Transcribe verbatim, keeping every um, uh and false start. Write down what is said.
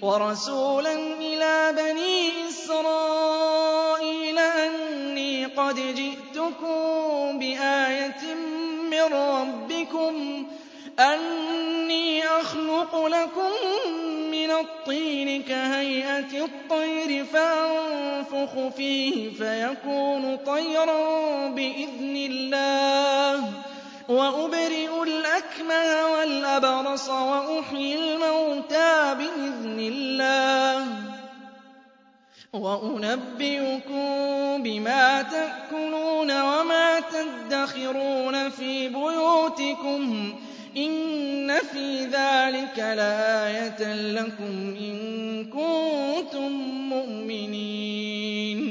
وَرَسُولًا إِلَىٰ بَنِي إِسْرَائِيلَ أَنِّي قَدْ جِئْتُكُم بِآيَةٍ مِّن رَّبِّكُمْ أَنِّي أَخْلُقُ لَكُم مِّنَ الطِّينِ كَهَيْئَةِ الطَّيْرِ فَأَنفُخُ فِيهِ فَيَكُونُ طَيْرًا بِإِذْنِ اللَّهِ ۖ وَأُبْرِئُ الْأَكْمَهَ وَالْأَبْرَصَ وَأُحْيِي الْمَوْتَىٰ بِإِذْنِ اللَّهِ ۖ وَأُنَبِّئُكُم بِمَا تَأْكُلُونَ وَمَا تَدَّخِرُونَ فِي بُيُوتِكُمْ ۚ إِنَّ فِي ذَٰلِكَ لَآيَةً لَّكُمْ إِن كُنتُم مُّؤْمِنِينَ